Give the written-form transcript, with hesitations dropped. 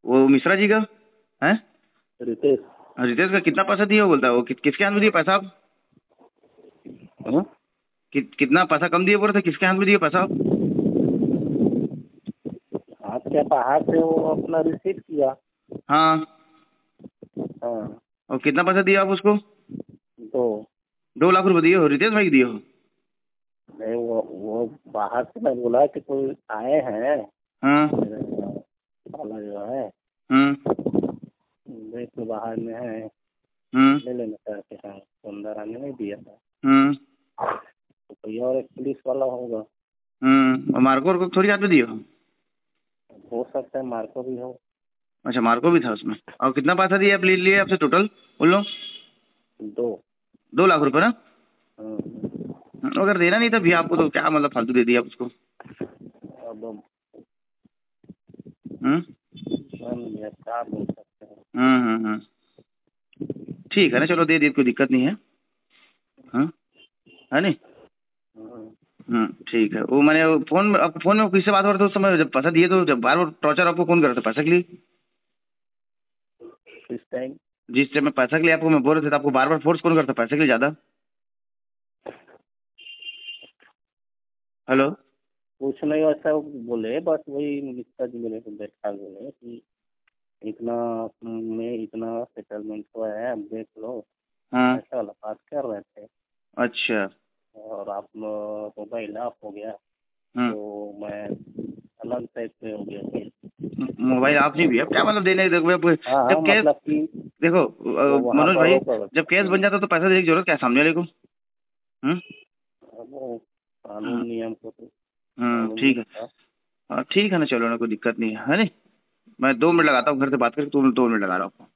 वो मिश्रा जी का है। रितेश। रितेश का कितना पैसा दिया वो बोलता है वो किसके हाथ में दिया पैसा आप? हाँ? कितना पैसा कम दिए बोल रहे थे, किसके हाथ में दिए पैसा आप? हाथ के बाहर से वो अपना रिसीव किया। हाँ। हाँ। और कितना पैसा दिया आप उसको? तो 2 लाख रुपए दिए हो, रितेश भाई को दिए हो? नहीं, वो बाहर से मैं बोला कि कोई आए हैं हाँ। मेरे साला जो है, हम्म। देख लो बाहर में है, हम्म। ले लेना करके। हाँ, तो अंदर आने नहीं दिया था। हम्म। तो कोई और एक पुलिस वाला होगा। और मार्को को थोड़ी हाथ में दिए हो? हो सकता है मार्को भी हो। अच्छा, मार्को भी था उसमें। और कितना पैसा दिया आप, ले लिए आपसे टोटल उन लोग? दो। 2 लाख रुपए ना? हाँ। अगर देना नहीं था भैया आपको तो क्या मतलब फालतू दे दिया आप उसको। अब हम्म। हम क्या बोल सकते हैं। हम्म। ठीक है ना, चलो दे दिए, कोई दिक्कत नहीं है। हाँ। है नहीं। हाँ, ठीक है। वो मैंने फोन में, आपको फोन में किससे बात हो रहा था उस समय जब पैसा दिए, तो जब बार बार टॉर्चर आपको कौन कर रहा था पैसा के लिए? इस टाइम जिस टाइम मैं पैसा के लिए आपको मैं बोल रहे थे तो आपको बार बार फोर्स कौन करता पैसे के लिए ज्यादा? हेलो। कुछ नहीं, ऐसा बोले बस वही मिनिस्टर जी मेरे को बैठा बोले कि इतना में इतना सेटलमेंट हुआ है, अब देख लो। हाँ। ऐसा वाला बात कर रहे थे। अच्छा। और आप मोबाइल ऑफ हो गया हम्म। तो मैं अलग टाइप से हो गया फिर। मोबाइल आप नहीं भी, अब क्या मतलब देने, देखो हाँ हाँ, जब केस, मतलब कि देखो वो वहाँ मनोज पर भाई, होकर। जब केस बन जाता तो पैसा देने की जरूरत क्या है सामने वाले को? हम्म। वो कानून नियम को तो मालूम ठीक नहीं है। था। हाँ ठीक है ना, चलो ना, कोई दिक्कत नहीं है, है नहीं। मैं 2 मिनट लगाता हूँ घर से बात करके, 2 मिनट लगा रहा हूँ आपको।